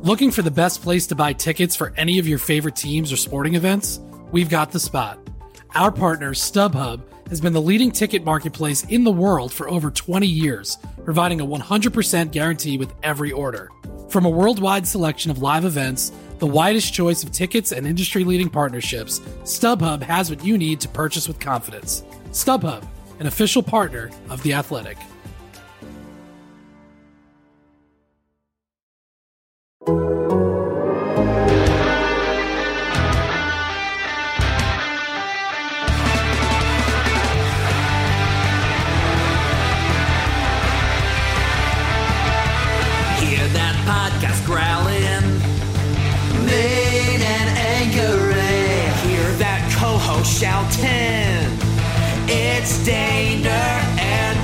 Looking for the best place to buy tickets for any of your favorite teams or sporting events? We've got the spot. Our partner, StubHub, has been the leading ticket marketplace in the world for over 20 years, providing a 100% guarantee with every order. From a worldwide selection of live events, the widest choice of tickets and industry-leading partnerships, StubHub has what you need to purchase with confidence. StubHub, an official partner of The Athletic. Podcast growling, mean and angry. Hear that co-host shouting. It's Daner and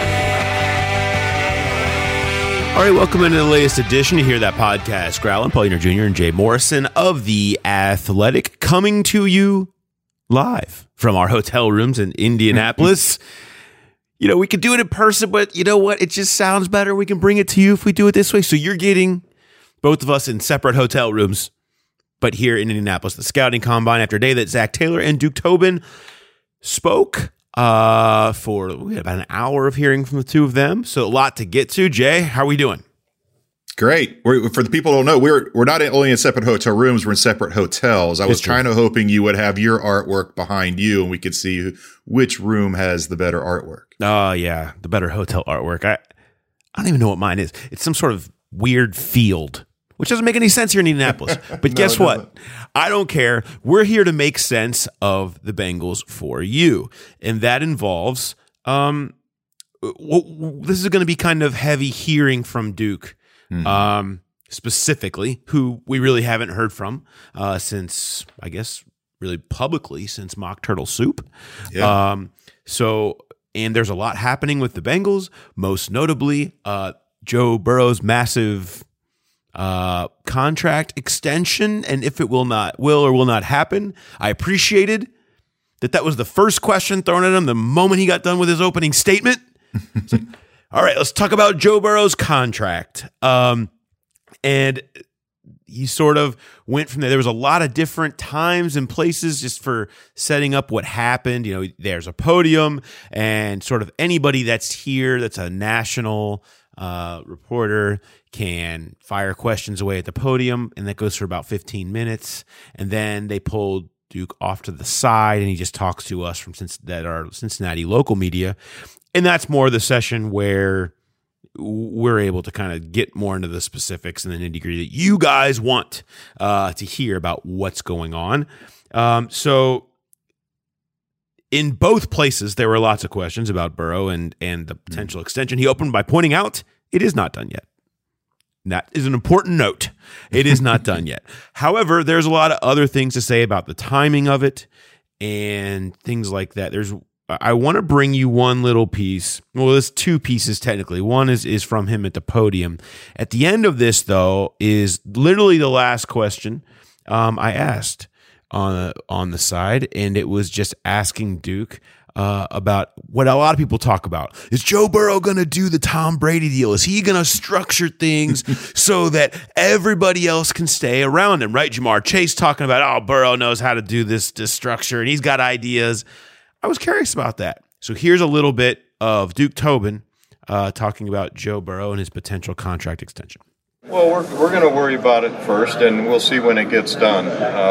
Jay. All right, welcome into the latest edition to Hear That Podcast growling. Paul Dehner Jr. and Jay Morrison of The Athletic coming to you live from our hotel rooms in Indianapolis. You know, we could do it in person, but you know what? It just sounds better. We can bring it to you if we do it this way. So you're getting both of us in separate hotel rooms, but here in Indianapolis, the scouting combine after a day that Zach Taylor and Duke Tobin spoke for we had about an hour of hearing from the two of them. So a lot to get to. Jay, how are we doing? Great. For the people who don't know, we're not only in separate hotel rooms, we're in separate hotels. I was kind of hoping you would have your artwork behind you and we could see which room has the better artwork. Oh, yeah. The better hotel artwork. I don't even know what mine is. It's some sort of weird field, which doesn't make any sense here in Indianapolis. But guess what? I don't care. We're here to make sense of the Bengals for you. And that involves, this is going to be kind of heavy hearing from Duke. Specifically, who we really haven't heard from since, I guess, really publicly since Mock Turtle Soup. Yeah. And there's a lot happening with the Bengals, most notably Joe Burrow's massive contract extension, and if it will or will not happen. I appreciated that was the first question thrown at him the moment he got done with his opening statement. It's like, all right, let's talk about Joe Burrow's contract. And he sort of went from there. There was a lot of different times and places just for setting up what happened. You know, there's a podium and sort of anybody that's here that's a national reporter can fire questions away at the podium, and that goes for about 15 minutes. And then they pulled Duke off to the side, and he just talks to us from that are Cincinnati local media. And that's more the session where we're able to kind of get more into the specifics and the nitty-gritty that you guys want to hear about what's going on. So in both places, there were lots of questions about Burrow and the potential extension. He opened by pointing out it is not done yet. That is an important note. It is not done yet. However, there's a lot of other things to say about the timing of it and things like that. I want to bring you one little piece. Well, there's two pieces technically. One is from him at the podium. At the end of this, though, is literally the last question I asked on the side, and it was just asking Duke about what a lot of people talk about. Is Joe Burrow going to do the Tom Brady deal? Is he going to structure things so that everybody else can stay around him, right? Jamar Chase talking about, Burrow knows how to do this structure, and he's got ideas. I was curious about that. So here's a little bit of Duke Tobin talking about Joe Burrow and his potential contract extension. Well, we're going to worry about it first, and we'll see when it gets done.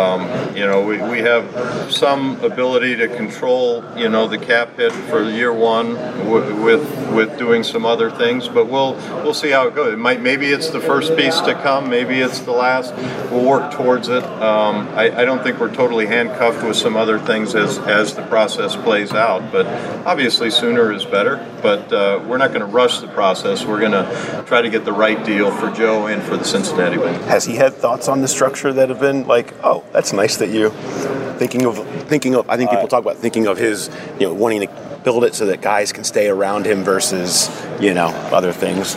We have some ability to control, the cap hit for year one with doing some other things, but we'll see how it goes. Maybe it's the first piece to come, maybe it's the last. We'll work towards it. I don't think we're totally handcuffed with some other things as the process plays out, but obviously sooner is better. But we're not going to rush the process. We're going to try to get the right deal for Joe and for the Cincinnati Bengals. Has he had thoughts on the structure that have been like, oh, that's nice that you're thinking of? I think people talk about thinking of his, wanting to build it so that guys can stay around him versus, other things.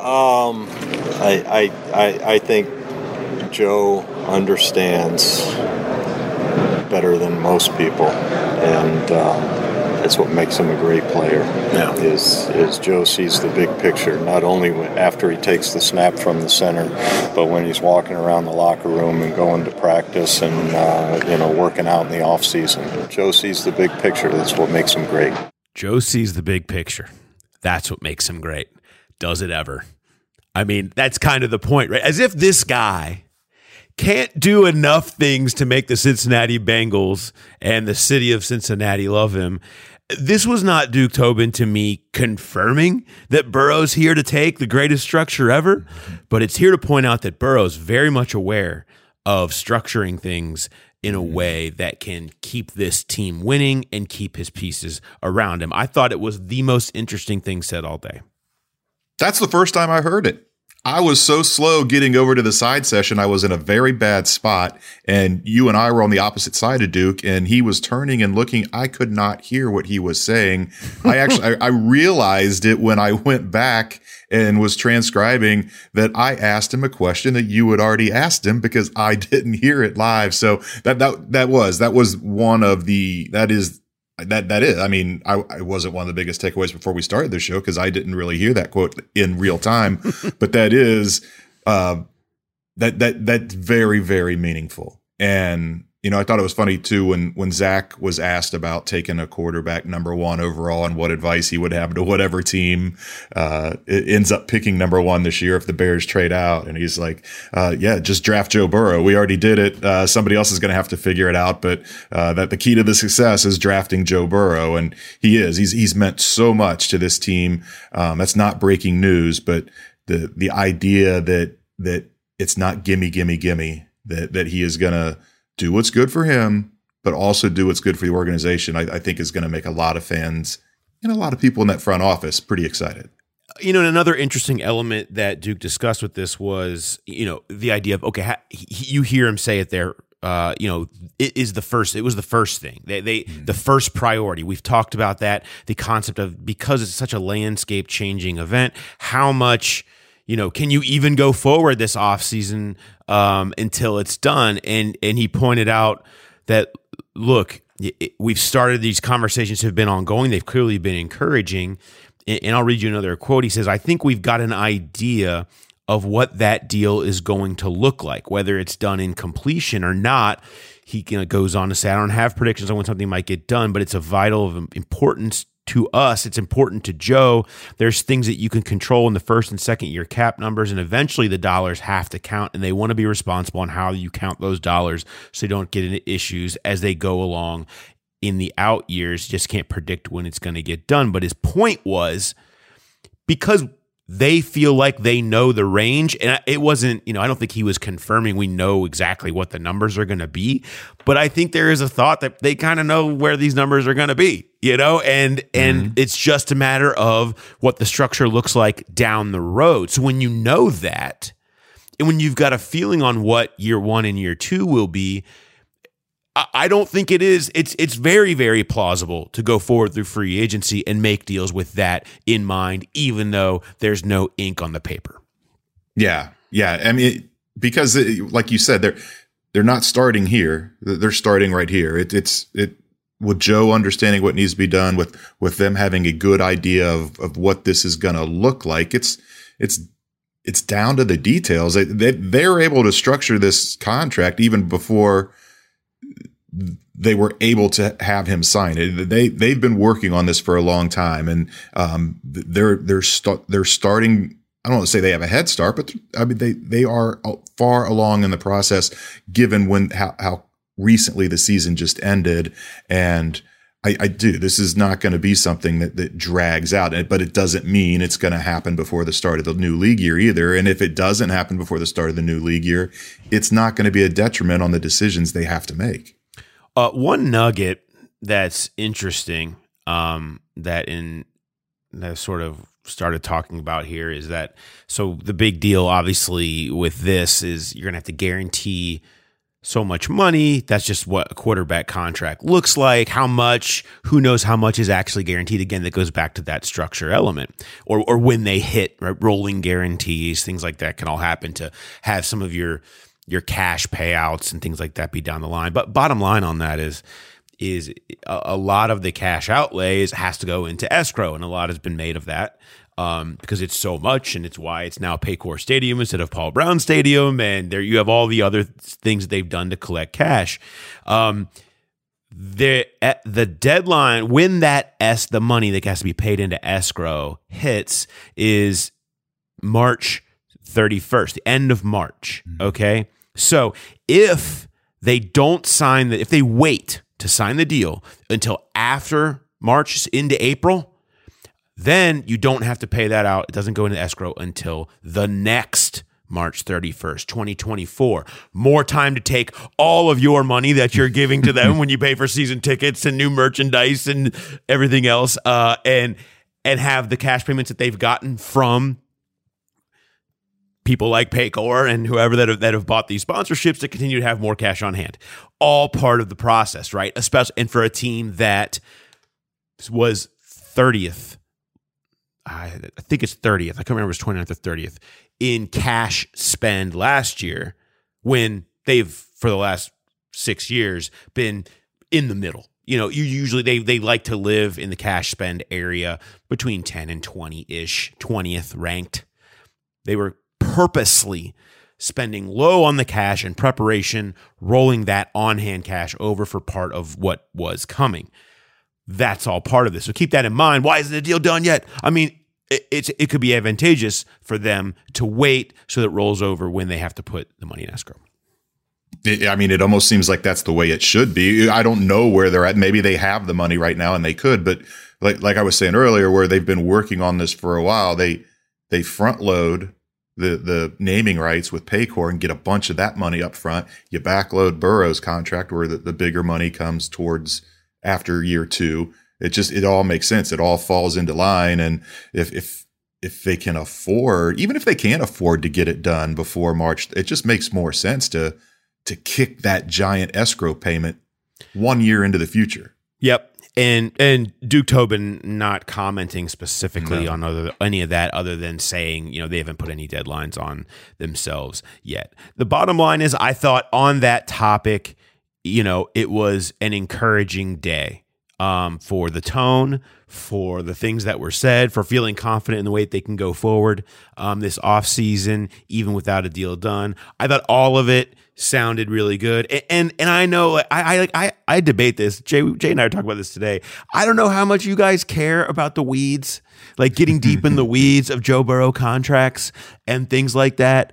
I think Joe understands better than most people, and That's what makes him a great player. Yeah. Is Joe sees the big picture, not only after he takes the snap from the center, but when he's walking around the locker room and going to practice and working out in the off season. Joe sees the big picture. That's what makes him great. Joe sees the big picture. That's what makes him great. Does it ever? I mean, that's kind of the point, right? As if this guy can't do enough things to make the Cincinnati Bengals and the city of Cincinnati love him. This was not Duke Tobin to me confirming that Burrow's here to take the greatest structure ever, but it's here to point out that Burrow's very much aware of structuring things in a way that can keep this team winning and keep his pieces around him. I thought it was the most interesting thing said all day. That's the first time I heard it. I was so slow getting over to the side session. I was in a very bad spot, and you and I were on the opposite side of Duke, and he was turning and looking. I could not hear what he was saying. I realized it when I went back and was transcribing that I asked him a question that you had already asked him because I didn't hear it live. So that was one of the, that is. I mean, I wasn't one of the biggest takeaways before we started the show because I didn't really hear that quote in real time, but that is, that's very, very meaningful. And, I thought it was funny too, when Zach was asked about taking a quarterback number 1 overall and what advice he would have to whatever team, ends up picking number 1 this year if the Bears trade out. And he's like, just draft Joe Burrow. We already did it. Somebody else is going to have to figure it out. But, that the key to the success is drafting Joe Burrow. And he's meant so much to this team. That's not breaking news, but the idea that it's not gimme, that he is going to do what's good for him, but also do what's good for the organization, I think is going to make a lot of fans and a lot of people in that front office pretty excited. And another interesting element that Duke discussed with this was, the idea of, okay, you hear him say it there, it was the first thing. The first priority. We've talked about that, the concept of, because it's such a landscape changing event, how much, can you even go forward this offseason until it's done? And he pointed out that, look, we've started, these conversations have been ongoing. They've clearly been encouraging. And I'll read you another quote. He says, I think we've got an idea of what that deal is going to look like, whether it's done in completion or not. He goes on to say, I don't have predictions on when something might get done, but it's of vital importance to us. It's important to Joe. There's things that you can control in the first and second year cap numbers, and eventually the dollars have to count, and they want to be responsible on how you count those dollars so you don't get into issues as they go along in the out years. You just can't predict when it's going to get done. But his point was, because they feel like they know the range, and it wasn't, I don't think he was confirming we know exactly what the numbers are going to be, but I think there is a thought that they kind of know where these numbers are going to be, and it's just a matter of what the structure looks like down the road. So when you know that, and when you've got a feeling on what year 1 and year 2 will be, I don't think it is. It's very, very plausible to go forward through free agency and make deals with that in mind, even though there's no ink on the paper. Yeah. I mean, because like you said, they're not starting here. They're starting right here. It's with Joe understanding what needs to be done, with them having a good idea of what this is going to look like. It's down to the details. They're able to structure this contract even before they were able to have him sign it. They've been working on this for a long time, and they're starting. I don't want to say they have a head start, but I mean they are far along in the process, given how recently the season just ended. And I do. This is not going to be something that drags out, but it doesn't mean it's going to happen before the start of the new league year either. And if it doesn't happen before the start of the new league year, it's not going to be a detriment on the decisions they have to make. One nugget that's interesting that sort of started talking about here is that, so the big deal obviously with this is you're going to have to guarantee so much money. That's just what a quarterback contract looks like. How much, who knows how much is actually guaranteed. Again, that goes back to that structure element, or when they hit, right, rolling guarantees, things like that can all happen to have some of your cash payouts and things like that be down the line. But bottom line on that is, is a lot of the cash outlays has to go into escrow, and a lot has been made of that because it's so much, and it's why it's now Paycor Stadium instead of Paul Brown Stadium, and there you have all the other things that they've done to collect cash. The deadline when the money that has to be paid into escrow hits is March 31st, the end of March. Okay, so if they don't sign if they wait to sign the deal until after March into April, then you don't have to pay that out. It doesn't go into escrow until the next March 31st, 2024. More time to take all of your money that you're giving to them when you pay for season tickets and new merchandise and everything else, and have the cash payments that they've gotten from people like Paycor and whoever that have bought these sponsorships to continue to have more cash on hand. All part of the process, right? Especially, and for a team that was 30th, I think it's 30th. I can't remember if it was 29th or 30th in cash spend last year, when they've, for the last 6 years, been in the middle. You know, usually they like to live in the cash spend area between 10 and 20-ish, 20th ranked. They were purposely spending low on the cash in preparation, rolling that on-hand cash over for part of what was coming. That's all part of this. So keep that in mind. Why isn't the deal done yet? I mean, it could be advantageous for them to wait so that it rolls over when they have to put the money in escrow. I mean, it almost seems like that's the way it should be. I don't know where they're at. Maybe they have the money right now and they could, but like I was saying earlier, where they've been working on this for a while, they front load the naming rights with Paycor and get a bunch of that money up front. You backload Burrow's contract where the bigger money comes towards after year 2. It all makes sense. It all falls into line. And if they can afford, even if they can't afford to get it done before March, it just makes more sense to kick that giant escrow payment 1 year into the future. Yep. And Duke Tobin not commenting specifically on any of that, other than saying, you know, they haven't put any deadlines on themselves yet. The bottom line is, I thought on that topic, you know, it was an encouraging day for the tone, for the things that were said, for feeling confident in the way that they can go forward this offseason, even without a deal done. I thought all of it sounded really good. And I know I debate this. Jay and I are talking about this today. I don't know how much you guys care about the weeds, like getting deep in the weeds of Joe Burrow contracts and things like that.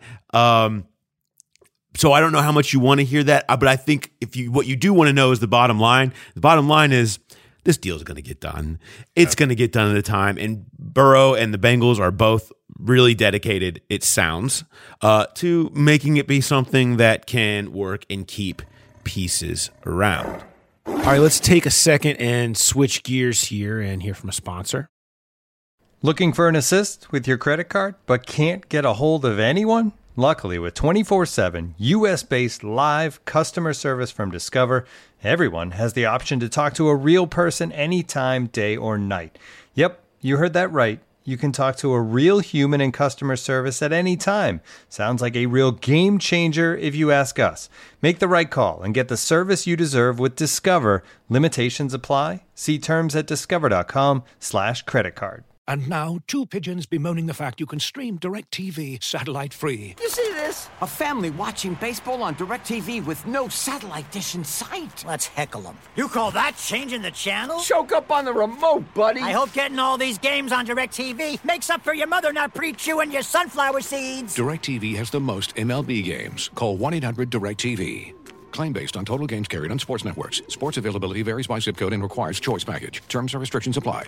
So I don't know how much you want to hear that, but I think what you do want to know is the bottom line. The bottom line is this deal is going to get done. It's going to get done at a time. And Burrow and the Bengals are both really dedicated, it sounds, to making it be something that can work and keep pieces around. All right, let's take a second and switch gears here and hear from a sponsor. Looking for an assist with your credit card, but can't get a hold of anyone? Luckily, with 24/7 U.S.-based live customer service from Discover, everyone has the option to talk to a real person anytime, day or night. Yep, you heard that right. You can talk to a real human in customer service at any time. Sounds like a real game changer if you ask us. Make the right call and get the service you deserve with Discover. Limitations apply. See terms at discover.com/creditcard. And now, 2 pigeons bemoaning the fact you can stream DirecTV satellite-free. You see this? A family watching baseball on DirecTV with no satellite dish in sight. Let's heckle them. You call that changing the channel? Choke up on the remote, buddy. I hope getting all these games on DirecTV makes up for your mother not pre-chewing your sunflower seeds. DirecTV has the most MLB games. Call 1-800-DirecTV. Claim based on total games carried on sports networks. Sports availability varies by zip code and requires choice package. Terms and restrictions apply.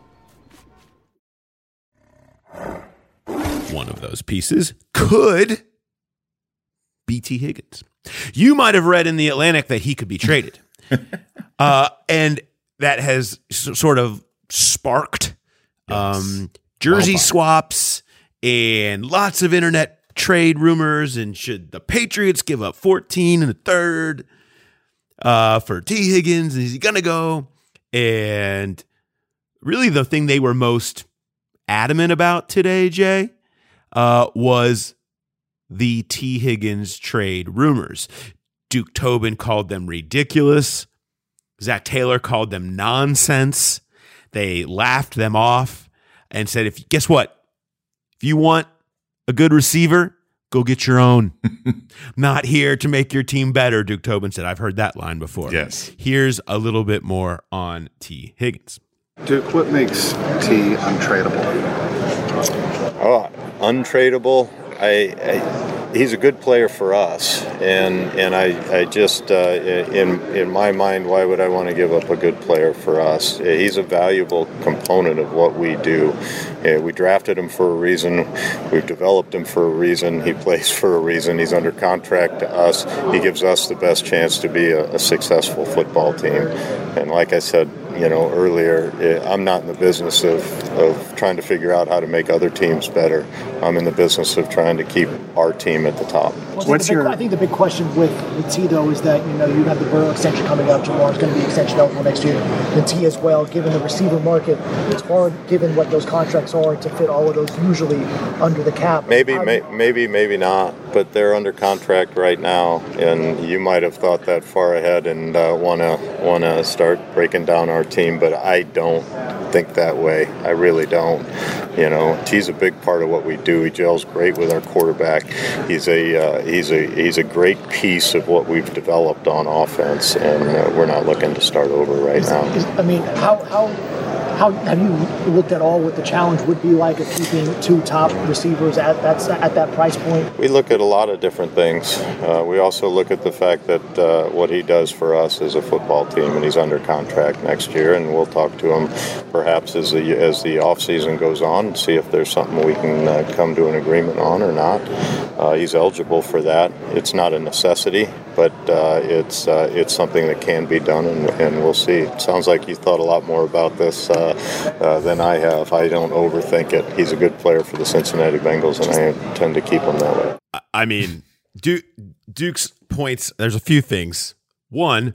One of those pieces could be T. Higgins. You might have read in The Atlantic that he could be traded. And that has sort of sparked jersey swaps and lots of internet trade rumors. And should the Patriots give up 14 and a third for T. Higgins? Is he going to go? And really the thing they were most adamant about today, Jay, was the T. Higgins trade rumors. Duke Tobin called them ridiculous, Zach Taylor called them nonsense. They laughed them off and said, guess what? If you want a good receiver, go get your own. Not here to make your team better, Duke Tobin said. I've heard that line before. Yes. Here's a little bit more on T. Higgins. Duke, what makes T untradeable? Oh, untradeable. He's a good player for us, and I just in my mind, why would I want to give up a good player for us? He's a valuable component of what we do. We drafted him for a reason. We've developed him for a reason. He plays for a reason. He's under contract to us. He gives us the best chance to be a successful football team. And like I said, earlier, I'm not in the business of trying to figure out how to make other teams better. I'm in the business of trying to keep our team at the top. Well, I think the big question with T, though, is that, you have the Burrow extension coming up. Jamar's going to be extension eligible next year. The T as well, given the receiver market, it's hard, given what those contracts are, to fit all of those usually under the cap. Maybe not, but they're under contract right now, and you might have thought that far ahead and want to start breaking down our team, but I don't think that way. I really don't. T's a big part of what we do. He gels great with our quarterback. He's a great piece of what we've developed on offense, and we're not looking to start over right now. How have you looked at all what the challenge would be like of keeping two top receivers at that price point? We look at a lot of different things. We also look at the fact that what he does for us as a football team, and he's under contract next year, and we'll talk to him perhaps as the offseason goes on and see if there's something we can come to an agreement on or not. He's eligible for that. It's not a necessity, but it's something that can be done, and we'll see. It sounds like you thought a lot more about this than I have. I don't overthink it. He's a good player for the Cincinnati Bengals, and I intend to keep him that way. I mean, Duke's points, there's a few things. One,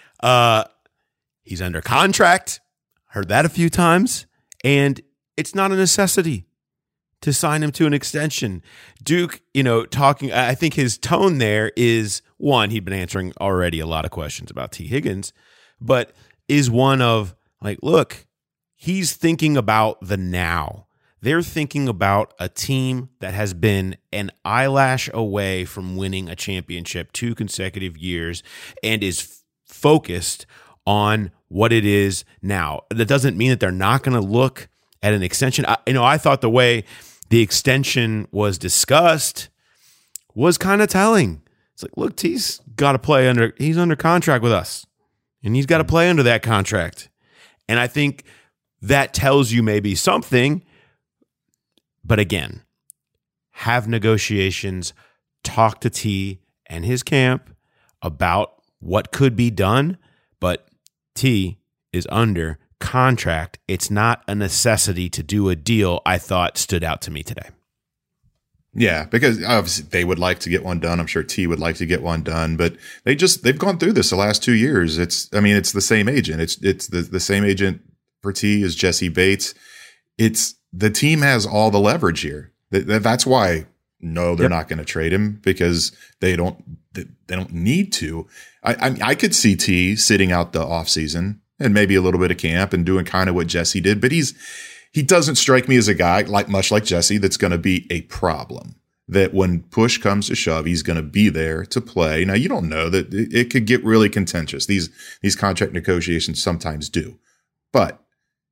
he's under contract. Heard that a few times. And it's not a necessity to sign him to an extension. Duke, talking, I think his tone there is, one, he'd been answering already a lot of questions about T. Higgins, but is one of, look, he's thinking about the now. They're thinking about a team that has been an eyelash away from winning a championship 2 consecutive years and is focused on what it is now. That doesn't mean that they're not going to look at an extension. I thought the way the extension was discussed was kind of telling. It's like, look, he's got to play he's under contract with us, and he's got to play under that contract. And I think that tells you maybe something. But again, have negotiations, talk to T and his camp about what could be done. But T is under contract. It's not a necessity to do a deal, I thought stood out to me today. Yeah, because obviously they would like to get one done. I'm sure T would like to get one done, but they've gone through this the last 2 years. It's the same agent. It's the same agent for T as Jesse Bates. The team has all the leverage here. That's why they're not going to trade him, because they don't need to. I could see T sitting out the offseason and maybe a little bit of camp and doing kind of what Jesse did, but he doesn't strike me as a guy much like Jesse that's going to be a problem. That when push comes to shove, he's going to be there to play. Now, you don't know that it could get really contentious. These contract negotiations sometimes do, but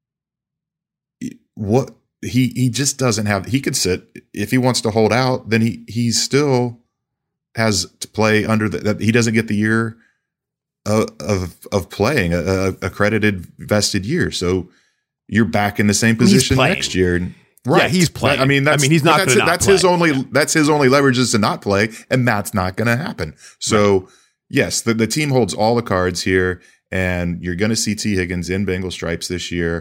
what he just doesn't have. He could sit if he wants to hold out. Then he still has to play under that. He doesn't get the year of playing a accredited vested year. So you're back in the same position next year. Right. Yeah, he's playing. He's not going to not play. That's his only leverage is to not play, and that's not going to happen. So right. Yes, the team holds all the cards here, and you're going to see T. Higgins in Bengal stripes this year.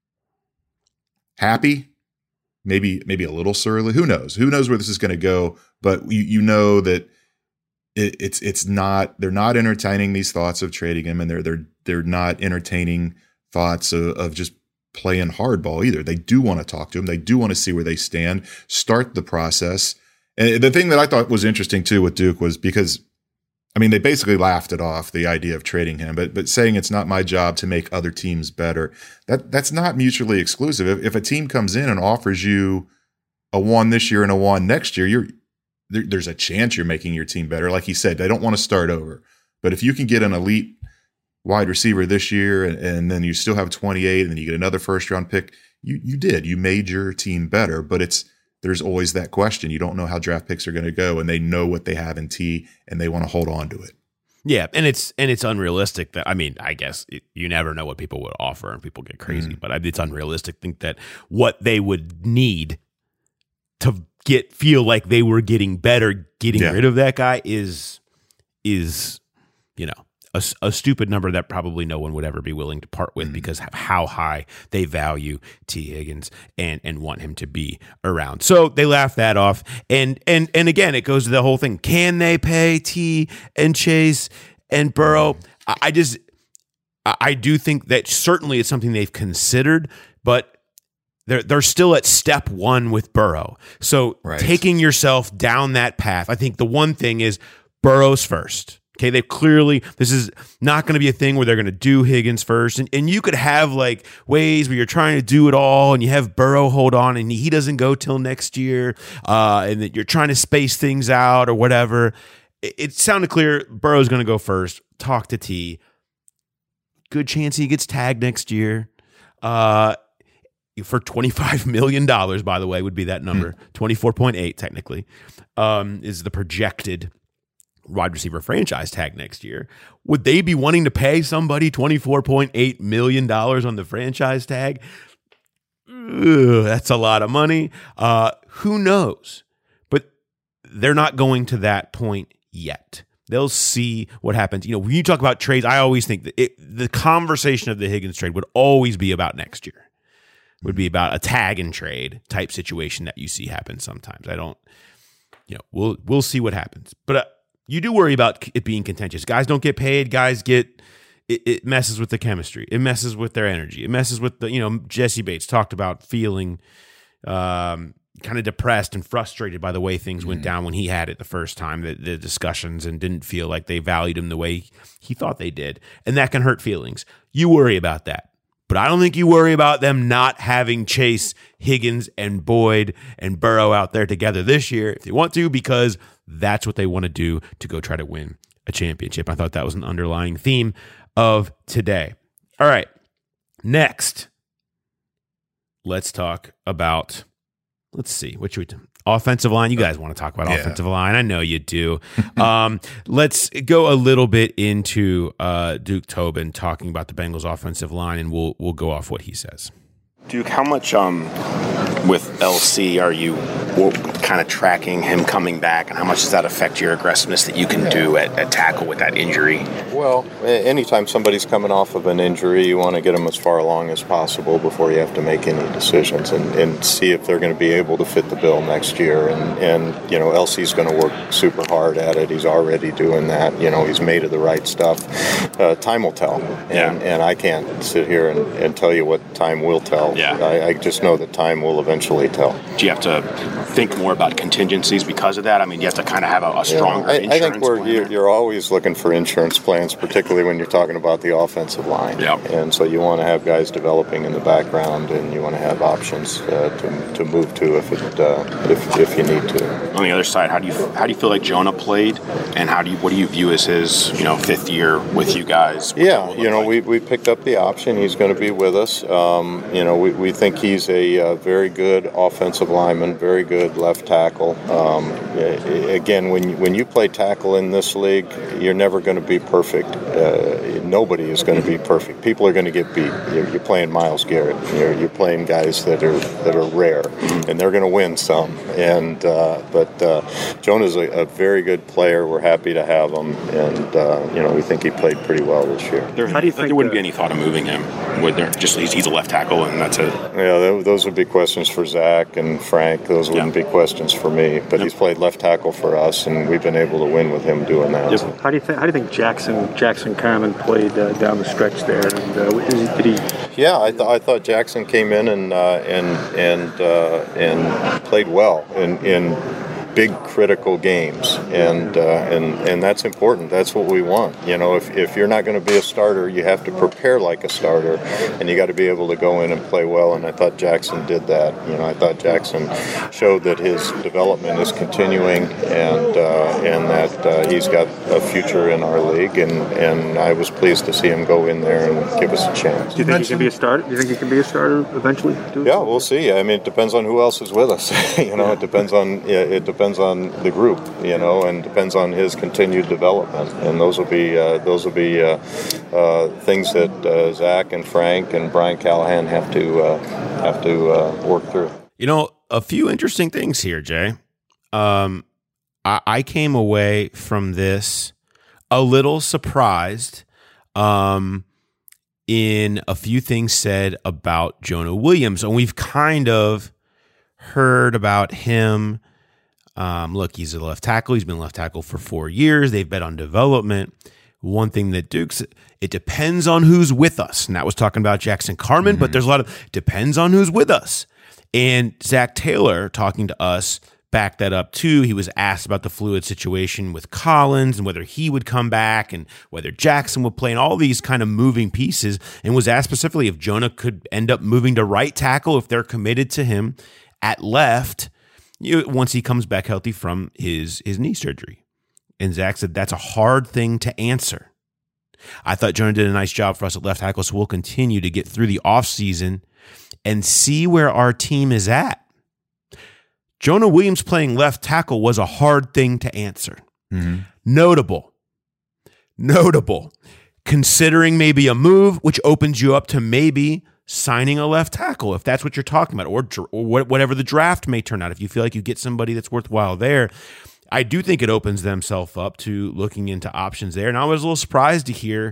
Happy, maybe a little surly. Who knows? Who knows where this is going to go? But you know that it's not. They're not entertaining these thoughts of trading him, and they're not entertaining thoughts of just playing hardball either. They do want to talk to him. They do want to see where they stand. Start the process. And the thing that I thought was interesting too with Duke was because I mean, they basically laughed it off, the idea of trading him, but saying it's not my job to make other teams better, that's not mutually exclusive. If a team comes in and offers you a 1 this year and a 1 next year, there's a chance you're making your team better. Like he said, they don't want to start over. But if you can get an elite wide receiver this year and then you still have 28 and then you get another first-round pick, you made your team better. But there's always that question. You don't know how draft picks are going to go, and they know what they have in T, and they want to hold on to it. Yeah, and it's unrealistic. That, I mean, I guess you never know what people would offer, and people get crazy. Mm-hmm. But it's unrealistic to think that what they would need to feel like they were getting better, getting rid of that guy is a stupid number that probably no one would ever be willing to part with because of how high they value T. Higgins and want him to be around. So they laugh that off. And again, it goes to the whole thing. Can they pay T and Chase and Burrow? I do think that certainly it's something they've considered, but they're still at step 1 with Burrow. So taking yourself down that path, I think the one thing is Burrow's first. Okay, this is not going to be a thing where they're going to do Higgins first. And you could have like ways where you're trying to do it all and you have Burrow hold on and he doesn't go till next year and that you're trying to space things out or whatever. It sounded clear Burrow's going to go first. Talk to T. Good chance he gets tagged next year. For $25 million, by the way, would be that number. 24.8 technically is the projected wide receiver franchise tag next year. Would they be wanting to pay somebody $24.8 million on the franchise tag? That's a lot of money. Who knows? But they're not going to that point yet. They'll see what happens. When you talk about trades, I always think that the conversation of the Higgins trade would always be about next year. Would be about a tag and trade type situation that you see happen sometimes. We'll see what happens. But you do worry about it being contentious. Guys don't get paid. Guys it messes with the chemistry. It messes with their energy. It messes with Jesse Bates talked about feeling kind of depressed and frustrated by the way things went down when he had it the first time, the discussions, and didn't feel like they valued him the way he thought they did. And that can hurt feelings. You worry about that. But I don't think you worry about them not having Chase, Higgins, and Boyd and Burrow out there together this year if they want to, because that's what they want to do to go try to win a championship. I thought that was an underlying theme of today. All right, next, let's talk about, what should we do? Offensive line. You guys want to talk about offensive line. I know you do. Let's go a little bit into Duke Tobin talking about the Bengals offensive line, and we'll go off what he says. Duke, how much with LC are you kind of tracking him coming back, and how much does that affect your aggressiveness that you can do at tackle with that injury? Well, anytime somebody's coming off of an injury, you want to get them as far along as possible before you have to make any decisions and see if they're going to be able to fit the bill next year. And LC's going to work super hard at it. He's already doing that. He's made of the right stuff. Time will tell. And I can't sit here and tell you what time will tell. Yeah. I just know that time will eventually tell. Do you have to think more about contingencies because of that? I mean, you have to kind of have a stronger insurance I think you're always looking for insurance plans, particularly when you're talking about the offensive line. Yeah. And so you want to have guys developing in the background, and you want to have options to move to if you need to. On the other side, how do you feel like Jonah played, and what do you view as his fifth year with you guys? We picked up the option. He's going to be with us. We think he's a very good offensive lineman, very good left tackle. Again, when you play tackle in this league, you're never going to be perfect. Nobody is going to be perfect. People are going to get beat. You're playing Myles Garrett. You're playing guys that are rare, and they're going to win some. But Jonah's a very good player. We're happy to have him, and we think he played pretty well this year. How do you think there wouldn't be any thought of moving him? Would there? Just he's a left tackle, and that's it. Yeah, those would be questions for Zach and Frank. Those wouldn't be questions for me. But he's played left tackle for us, and we've been able to win with him doing that. Yep. How do you think Jackson Carman played down the stretch there? And did he? Yeah, I thought Jackson came in and played well in big critical games, and that's important. That's what we want. If you're not going to be a starter, you have to prepare like a starter, and you got to be able to go in and play well. And I thought Jackson did that. I thought Jackson showed that his development is continuing, and that he's got a future in our league. And I was pleased to see him go in there and give us a chance. Do you think he can be a starter? Do you think he can be a starter eventually? Yeah, we'll see. I mean, it depends on who else is with us. It depends on the group. And depends on his continued development. And those will be things that Zach and Frank and Brian Callahan have to work through. A few interesting things here, Jay. I came away from this a little surprised in a few things said about Jonah Williams. And we've kind of heard about him. Look, he's a left tackle. He's been left tackle for 4 years. They've bet on development. One thing that Duke's, it depends on who's with us. And that was talking about Jackson Carman, but there's a lot of depends on who's with us. And Zach Taylor talking to us backed that up too. He was asked about the fluid situation with Collins and whether he would come back and whether Jackson would play and all these kind of moving pieces, and was asked specifically if Jonah could end up moving to right tackle if they're committed to him at left once he comes back healthy from his knee surgery. And Zach said that's a hard thing to answer. I thought Jonah did a nice job for us at left tackle, so we'll continue to get through the offseason and see where our team is at. Jonah Williams playing left tackle was a hard thing to answer. Mm-hmm. Notable. Considering maybe a move, which opens you up to maybe signing a left tackle, if that's what you're talking about, or whatever the draft may turn out. If you feel like you get somebody that's worthwhile there, I do think it opens themselves up to looking into options there. And I was a little surprised to hear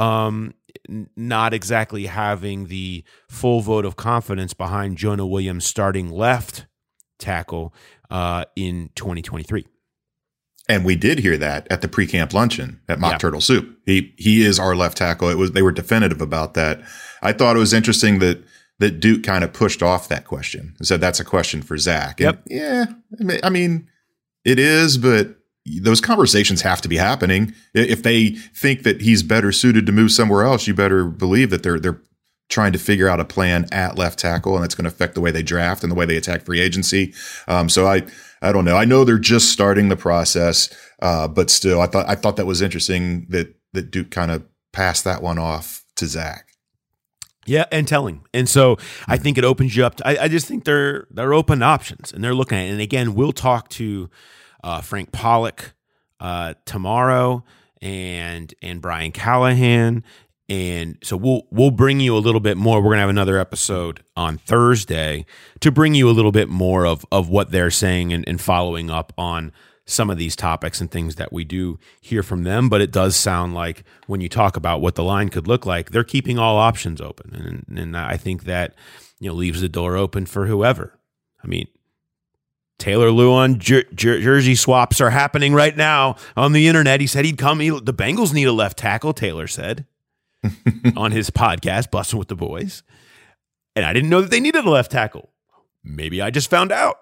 not exactly having the full vote of confidence behind Jonah Williams starting left tackle in 2023. And we did hear that at the pre-camp luncheon at Mock Turtle Soup. He is our left tackle. They were definitive about that. I thought it was interesting that Duke kind of pushed off that question and said that's a question for Zach. And yeah, I mean, it is, but those conversations have to be happening. If they think that he's better suited to move somewhere else, you better believe that they're trying to figure out a plan at left tackle, and it's going to affect the way they draft and the way they attack free agency. So I don't know. I know they're just starting the process, but still, I thought that was interesting that Duke kind of passed that one off to Zach. Yeah, and telling. And so I think it opens you up to, I just think they're open options, and they're looking at it. And again, we'll talk to Frank Pollock tomorrow and Brian Callahan. And so we'll bring you a little bit more. We're going to have another episode on Thursday to bring you a little bit more of what they're saying and following up on some of these topics and things that we do hear from them. But it does sound like when you talk about what the line could look like, they're keeping all options open. And I think that, leaves the door open for whoever. I mean, Taylor Lewan jersey swaps are happening right now on the internet. He said he'd come. The Bengals need a left tackle, Taylor said on his podcast, Bussin' with the Boys. And I didn't know that they needed a left tackle. Maybe I just found out.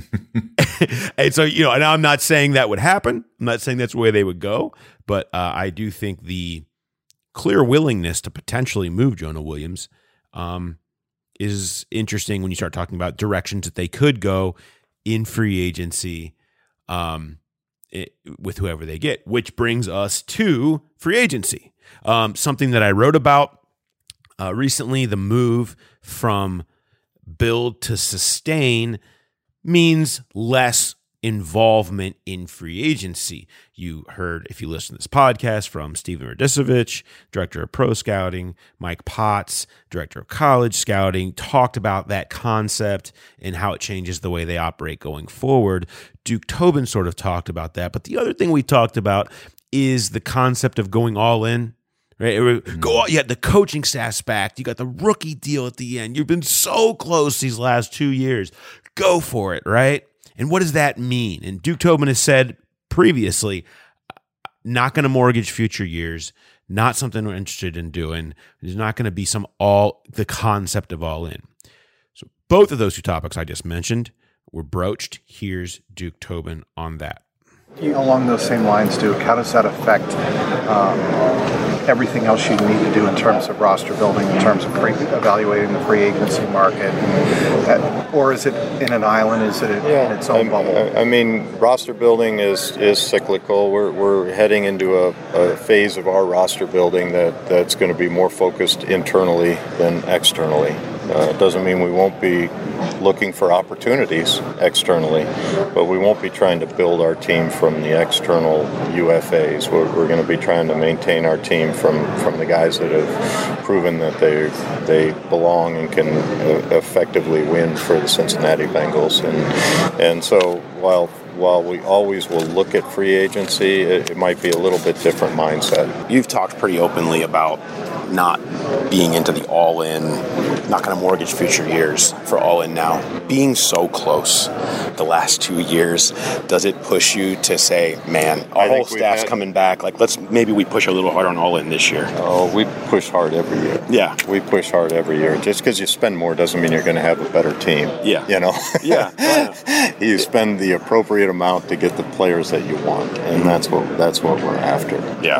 And so, and I'm not saying that would happen. I'm not saying that's the way they would go. But I do think the clear willingness to potentially move Jonah Williams is interesting when you start talking about directions that they could go in free agency with whoever they get, which brings us to free agency. Something that I wrote about recently, the move from build to sustain means less involvement in free agency. You heard, if you listen to this podcast, from Steven Radisovich, director of pro scouting, Mike Potts, director of college scouting, talked about that concept and how it changes the way they operate going forward. Duke Tobin sort of talked about that. But the other thing we talked about is the concept of going all in. Right? You had the coaching staff's back. You got the rookie deal at the end. You've been so close these last 2 years. Go for it, right? And what does that mean? And Duke Tobin has said previously, not going to mortgage future years, not something we're interested in doing. There's not going to be the concept of all in. So both of those two topics I just mentioned were broached. Here's Duke Tobin on that. Along those same lines, Duke, how does that affect everything else you need to do in terms of roster building, in terms of evaluating the free agency market? Or is it in an island? Is it in its own bubble? I mean, roster building is cyclical. We're heading into a phase of our roster building that's going to be more focused internally than externally. It doesn't mean we won't be looking for opportunities externally, but we won't be trying to build our team from the external UFAs. We're going to be trying to maintain our team from the guys that have proven that they belong and can effectively win for the Cincinnati Bengals. And so while we always will look at free agency, it might be a little bit different mindset. You've talked pretty openly about not being into the all-in, not going to mortgage future years for all-in now. Being so close the last 2 years, does it push you to say, man, our whole staff's coming back, like maybe we push a little harder on all-in this year? Oh, we push hard every year. Yeah. We push hard every year. Just because you spend more doesn't mean you're going to have a better team. Yeah. You know? Yeah. You spend the appropriate amount to get the players that you want, and that's what we're after. Yeah.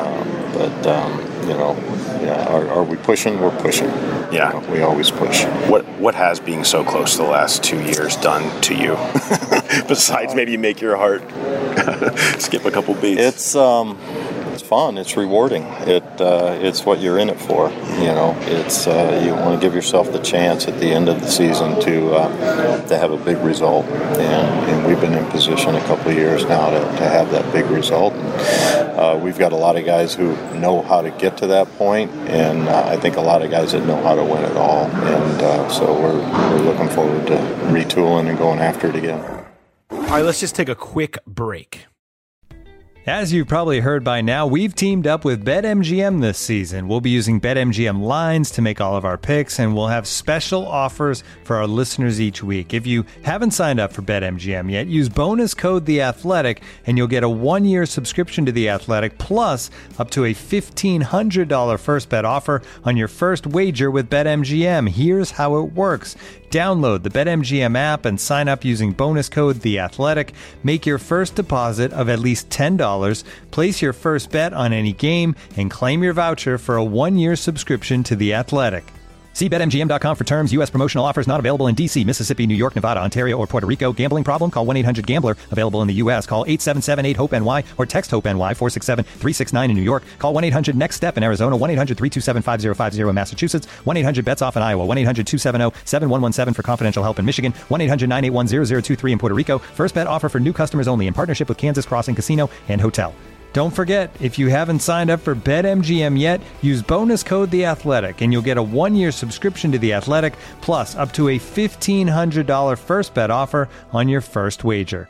Are we pushing? We're pushing. Yeah. We always push. What has being so close the last 2 years done to you? Besides maybe make your heart skip a couple beats. It's fun. It's rewarding. It's what you're in it for. You know, it's you want to give yourself the chance at the end of the season to have a big result, and we've been in position a couple of years now to have that big result. And, we've got a lot of guys who know how to get to that point, and I think a lot of guys that know how to win it all. And so we're looking forward to retooling and going after it again. All right, let's just take a quick break. As you've probably heard by now, we've teamed up with BetMGM this season. We'll be using BetMGM lines to make all of our picks, and we'll have special offers for our listeners each week. If you haven't signed up for BetMGM yet, use bonus code The Athletic, and you'll get a 1-year subscription to The Athletic, plus up to a $1,500 first bet offer on your first wager with BetMGM. Here's how it works. Download the BetMGM app and sign up using bonus code The Athletic. Make your first deposit of at least $10. Place your first bet on any game and claim your voucher for a 1-year subscription to The Athletic. See BetMGM.com for terms. U.S. promotional offers not available in D.C., Mississippi, New York, Nevada, Ontario, or Puerto Rico. Gambling problem? Call 1-800-GAMBLER. Available in the U.S. Call 877-8-HOPE-NY or text HOPE-NY 467-369 in New York. Call 1-800-NEXT-STEP in Arizona. 1-800-327-5050 in Massachusetts. 1-800-BETS-OFF in Iowa. 1-800-270-7117 for confidential help in Michigan. 1-800-981-0023 in Puerto Rico. First bet offer for new customers only in partnership with Kansas Crossing Casino and Hotel. Don't forget, if you haven't signed up for BetMGM yet, use bonus code The Athletic, and you'll get a 1-year subscription to The Athletic, plus up to a $1,500 first bet offer on your first wager.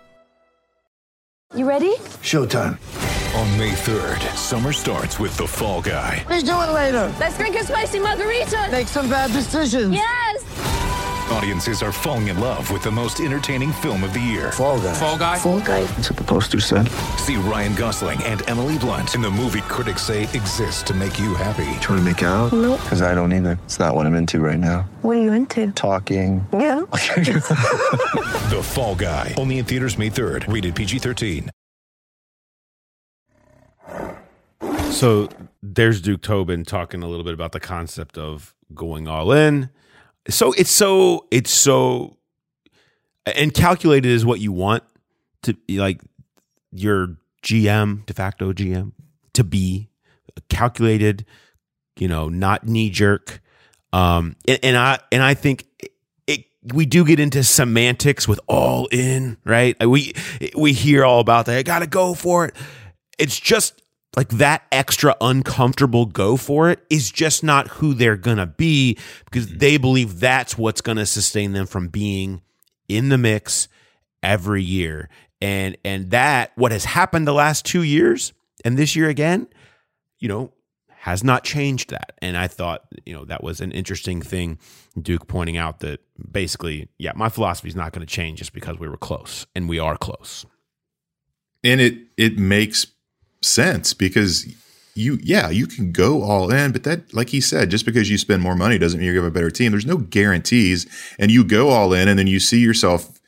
You ready? Showtime. On May 3rd, summer starts with The Fall Guy. Let's do it later. Let's drink a spicy margarita. Make some bad decisions. Yes! Audiences are falling in love with the most entertaining film of the year. Fall Guy. Fall Guy? Fall Guy. That's what the poster said. See Ryan Gosling and Emily Blunt in the movie critics say exists to make you happy. Trying to make it out? Nope. Because I don't either. It's not what I'm into right now. What are you into? Talking. Yeah. The Fall Guy. Only in theaters May 3rd. Rated PG-13. So there's Duke Tobin talking a little bit about the concept of going all in. So it's so and calculated is what you want to, like, your GM, de facto GM, to be calculated, you know, not knee jerk. And I think we do get into semantics with all in, right? We hear all about that. I got to go for it. It's just like that extra uncomfortable go for it is just not who they're going to be, because they believe that's what's going to sustain them from being in the mix every year. And that what has happened the last 2 years and this year again, you know, has not changed that. And I thought, you know, that was an interesting thing, Duke pointing out that basically, yeah, my philosophy is not going to change just because we were close, and we are close. And it makes sense, because you can go all in, but that, like he said, just because you spend more money doesn't mean you have a better team. There's no guarantees, and you go all in and then you see yourself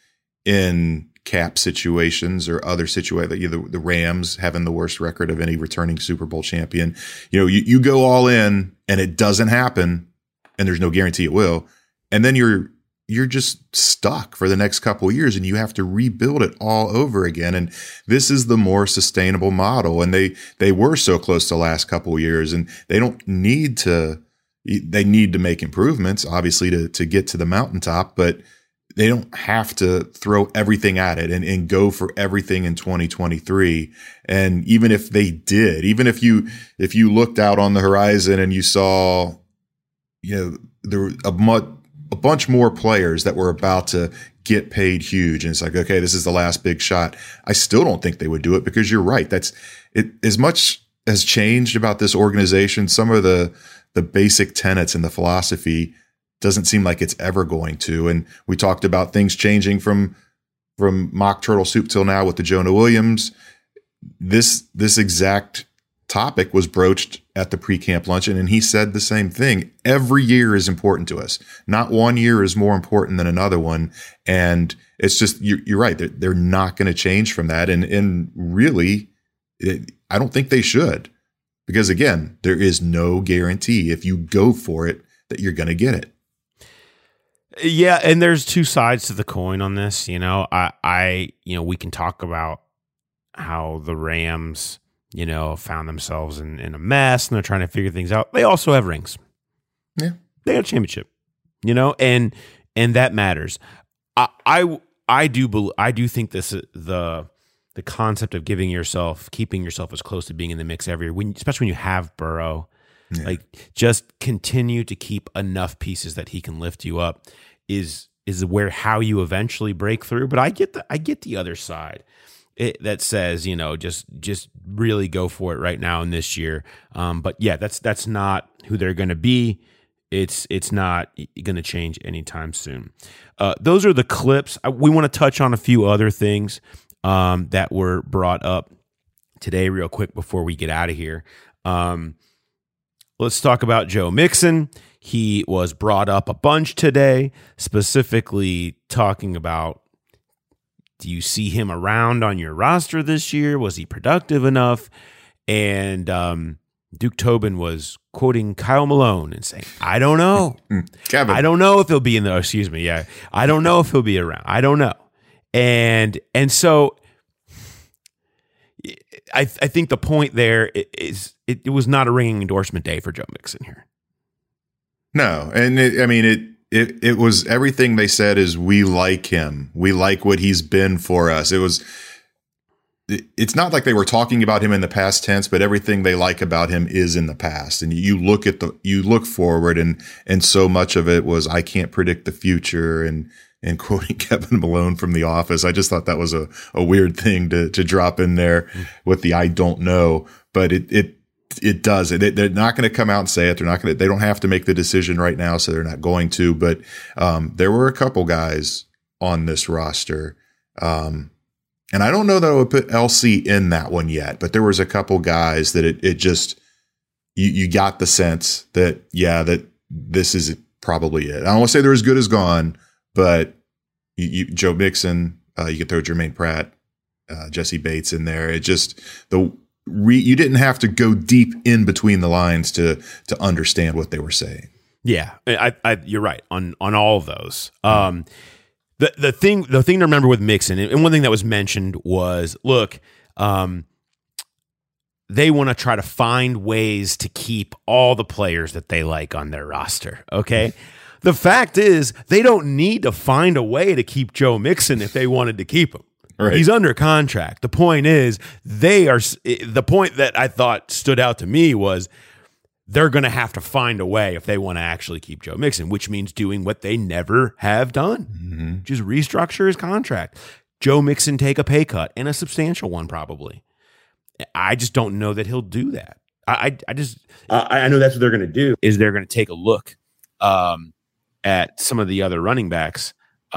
in cap situations or other situations, the Rams having the worst record of any returning Super Bowl champion. You go all in and it doesn't happen, and there's no guarantee it will. And then you're just stuck for the next couple of years, and you have to rebuild it all over again. And this is the more sustainable model. And they were so close the last couple of years, and they don't need to. They need to make improvements, obviously, to get to the mountaintop, but they don't have to throw everything at it and go for everything in 2023. And even if they did, even if you looked out on the horizon and you saw, there were a bunch more players that were about to get paid huge, and it's like, okay, this is the last big shot. I still don't think they would do it, because you're right. That's it. As much has changed about this organization, some of the basic tenets and the philosophy doesn't seem like it's ever going to. And we talked about things changing from mock turtle soup till now with the Jonah Williams. This exact topic was broached at the pre-camp luncheon, and he said the same thing. Every year is important to us. Not one year is more important than another one. And it's just, you're right. They're not going to change from that. And really, I don't think they should, because again, there is no guarantee if you go for it that you're going to get it. Yeah, and there's two sides to the coin on this. We can talk about how the Rams, found themselves in a mess and they're trying to figure things out. They also have rings. Yeah, they got a championship. And that matters. I do think this the concept of keeping yourself as close to being in the mix every year, especially when you have Burrow. Yeah. Like, just continue to keep enough pieces that he can lift you up is how you eventually break through. But I get the other side that says, just really go for it right now in this year. But yeah, that's not who they're going to be. It's not going to change anytime soon. Those are the clips. We want to touch on a few other things that were brought up today real quick before we get out of here. Let's talk about Joe Mixon. He was brought up a bunch today, specifically talking about, do you see him around on your roster this year? Was he productive enough? And Duke Tobin was quoting Kyle Malone and saying, I don't know. Kevin. I don't know if he'll be in the, excuse me. Yeah. I don't know if he'll be around. I don't know. And so I think the point there is it was not a ringing endorsement day for Joe Mixon here. No. And it was everything they said is, we like him. We like what he's been for us. It's not like they were talking about him in the past tense, but everything they like about him is in the past. And you look forward, and so much of it was, I can't predict the future, and quoting Kevin Malone from The Office. I just thought that was a weird thing to drop in there with the I don't know, but it does. They're not going to come out and say it. They don't have to make the decision right now, so they're not going to. But there were a couple guys on this roster, and I don't know that I would put LC in that one yet, but there was a couple guys that it just, you got the sense that, yeah, that this is probably it. I don't want to say they're as good as gone, but Joe Mixon, you could throw Jermaine Pratt, Jesse Bates in there. It just, you didn't have to go deep in between the lines to understand what they were saying. Yeah, you're right on all of those. The thing to remember with Mixon, and one thing that was mentioned was, look, they want to try to find ways to keep all the players that they like on their roster. Okay. The fact is, they don't need to find a way to keep Joe Mixon if they wanted to keep him. Right. He's under contract. The point is, the point that I thought stood out to me was, they're going to have to find a way if they want to actually keep Joe Mixon, which means doing what they never have done, just restructure his contract. Joe Mixon take a pay cut, and a substantial one probably. I just don't know that he'll do that. I know that's what they're going to do, is they're going to take a look at some of the other running backs.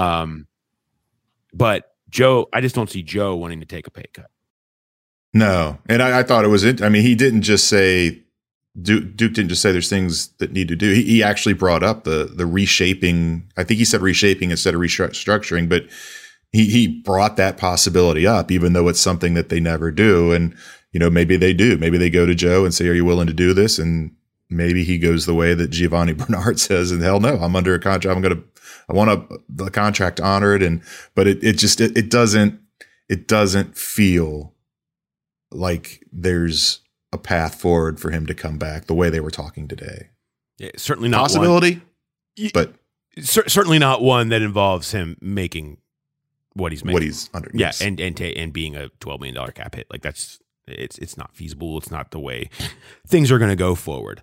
But Joe, I just don't see Joe wanting to take a pay cut. No. And I thought it was, he didn't just say, Duke didn't just say there's things that need to do. He actually brought up the reshaping. I think he said reshaping instead of restructuring, but he brought that possibility up, even though it's something that they never do. And, maybe they do. Maybe they go to Joe and say, are you willing to do this? And maybe he goes the way that Giovanni Bernard says, and hell no, I'm under a contract. I want the contract honored. But it doesn't feel like there's a path forward for him to come back the way they were talking today. Yeah, certainly not possibility, but certainly not one that involves him making what he's making. What he's under. Yeah. Yes. And being a $12 million cap hit. Like it's not feasible. It's not the way things are going to go forward.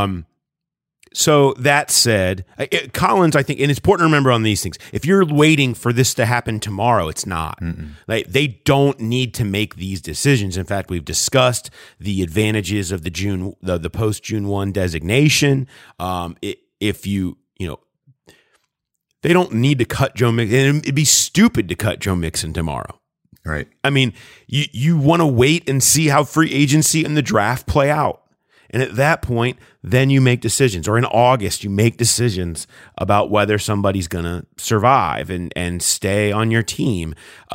So that said, Collins, I think, and it's important to remember on these things, if you're waiting for this to happen tomorrow, it's not. Like, they don't need to make these decisions. In fact, we've discussed the advantages of the post June 1 designation. If they don't need to cut Joe Mixon. It'd be stupid to cut Joe Mixon tomorrow. Right. I mean, you want to wait and see how free agency and the draft play out. And at that point, then you make decisions. Or in August, you make decisions about whether somebody's going to survive and stay on your team.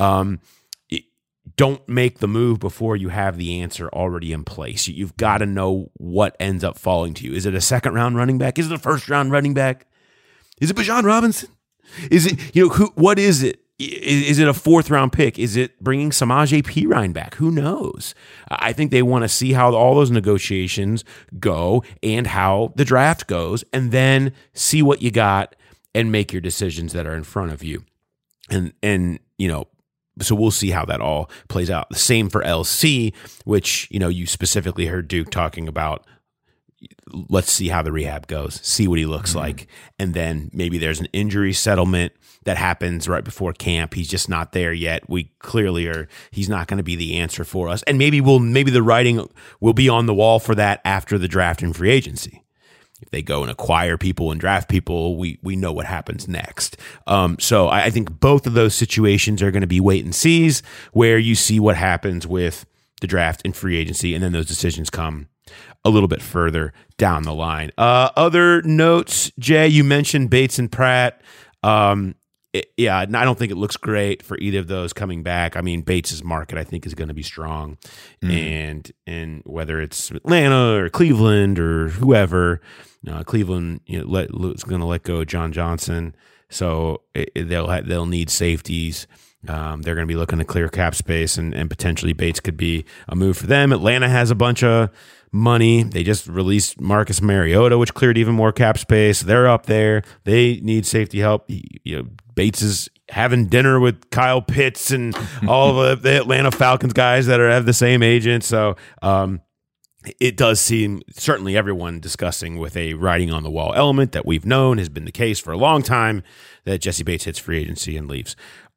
Don't make the move before you have the answer already in place. You've got to know what ends up falling to you. Is it a second-round running back? Is it a first-round running back? Is it Bijan Robinson? Is it, what is it? Is it a fourth-round pick? Is it bringing Samaje Perine back? Who knows? I think they want to see how all those negotiations go and how the draft goes, and then see what you got and make your decisions that are in front of you. And so we'll see how that all plays out. The same for LC, which, you specifically heard Duke talking about. Let's see how the rehab goes, see what he looks like. And then maybe there's an injury settlement that happens right before camp. He's just not there yet. We clearly he's not going to be the answer for us. And maybe the writing will be on the wall for that after the draft and free agency. If they go and acquire people and draft people, we know what happens next. So I think both of those situations are going to be wait and sees, where you see what happens with the draft and free agency, and then those decisions come a little bit further down the line. Other notes, Jay, you mentioned Bates and Pratt. I don't think it looks great for either of those coming back. I mean, Bates's market, I think, is going to be strong. And whether it's Atlanta or Cleveland or whoever, Cleveland is going to let go of John Johnson. So they'll need safeties. They're going to be looking to clear cap space, and potentially Bates could be a move for them. Atlanta has a bunch of money. They just released Marcus Mariota, which cleared even more cap space. They're up there. They need safety help. Bates is having dinner with Kyle Pitts and all of the Atlanta Falcons guys that have the same agent. So it does seem, certainly everyone discussing with a writing on the wall element that we've known has been the case for a long time, that Jesse Bates hits free agency and leaves.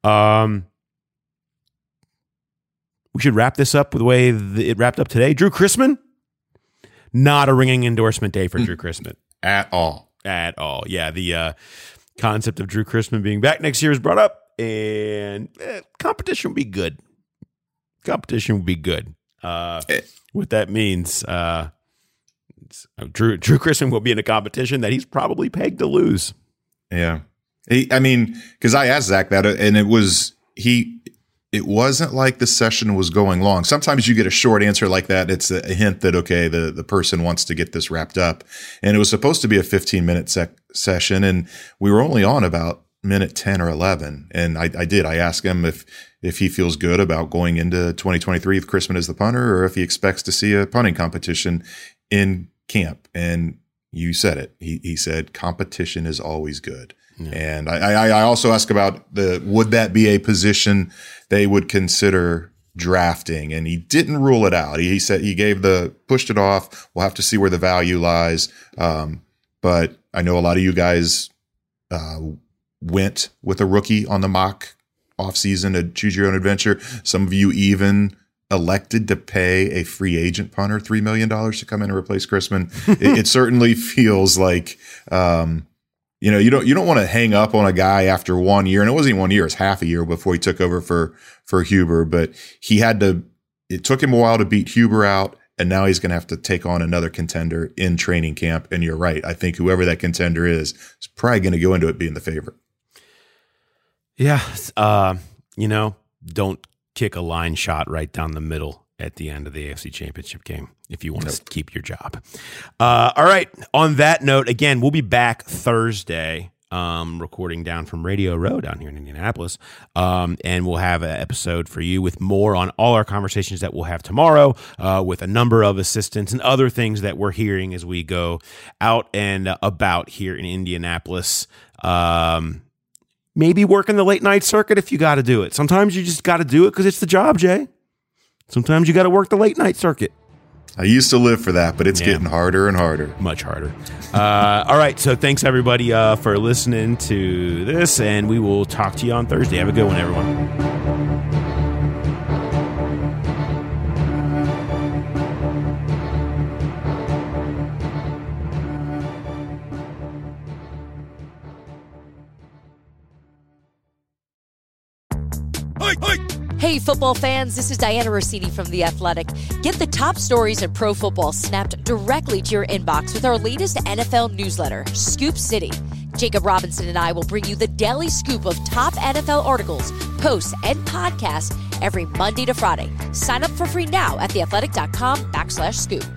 We should wrap this up with the way it wrapped up today. Drew Chrisman, not a ringing endorsement day for Drew Chrisman. At all. Yeah, the concept of Drew Chrisman being back next year is brought up, and competition would be good. What that means, Drew Chrisman will be in a competition that he's probably pegged to lose. Yeah. Because I asked Zach that, and it wasn't like the session was going long. Sometimes you get a short answer like that. It's a hint that, okay, the person wants to get this wrapped up. And it was supposed to be a 15-minute session, and we were only on about minute 10 or 11. And I asked him if he feels good about going into 2023 with Chrisman as the punter, or if he expects to see a punting competition in camp. And you said it. He said competition is always good. Yeah. And I also asked about would that be a position they would consider drafting? And he didn't rule it out. He said pushed it off. We'll have to see where the value lies. But I know a lot of you guys went with a rookie on the mock offseason to choose your own adventure. Some of you even elected to pay a free agent punter $3 million to come in and replace Chrisman. It certainly feels like you don't want to hang up on a guy after 1 year, and it wasn't even 1 year; it's half a year before he took over for Huber. But it took him a while to beat Huber out, and now he's going to have to take on another contender in training camp. And you're right; I think whoever that contender is probably going to go into it being the favorite. Yeah, don't kick a line shot right down the middle at the end of the AFC Championship game if you want to keep your job. All right. On that note, again, we'll be back Thursday, recording down from Radio Row down here in Indianapolis. And we'll have an episode for you with more on all our conversations that we'll have tomorrow with a number of assistants and other things that we're hearing as we go out and about here in Indianapolis. Maybe working the late night circuit if you got to do it. Sometimes you just got to do it because it's the job, Jay. Sometimes you got to work the late night circuit. I used to live for that, but it's getting harder and harder. Much harder. All right. So thanks, everybody, for listening to this, and we will talk to you on Thursday. Have a good one, everyone. Hey, football fans, this is Diana Rossini from The Athletic. Get the top stories in pro football snapped directly to your inbox with our latest NFL newsletter, Scoop City. Jacob Robinson and I will bring you the daily scoop of top NFL articles, posts, and podcasts every Monday to Friday. Sign up for free now at theathletic.com/scoop.